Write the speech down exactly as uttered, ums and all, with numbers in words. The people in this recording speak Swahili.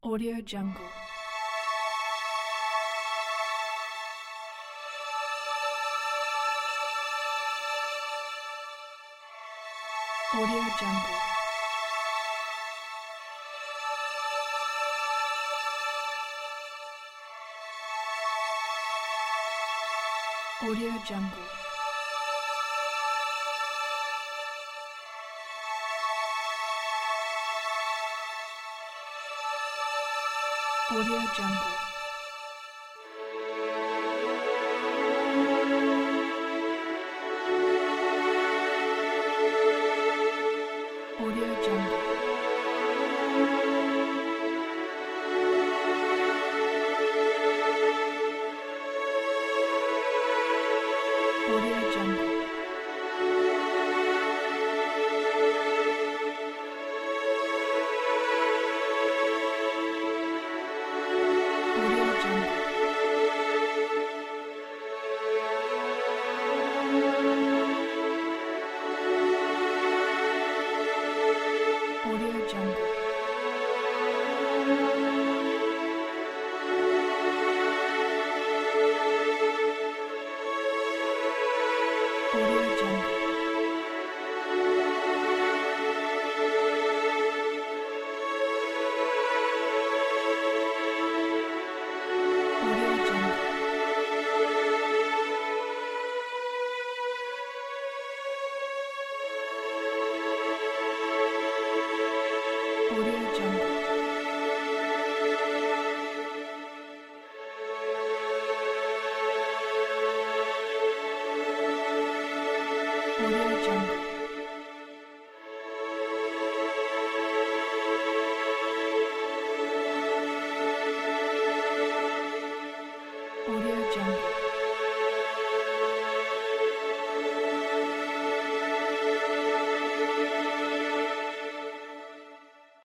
Audio Jungle. Audio Jungle. Audio Jungle. Audio Jungle. Audio Jungle. Audio Jungle. Audio Jungle. Audio Jungle. Audio Jungle. Audio Jungle. Audio Jungle. Audio Jungle. Audio Jungle.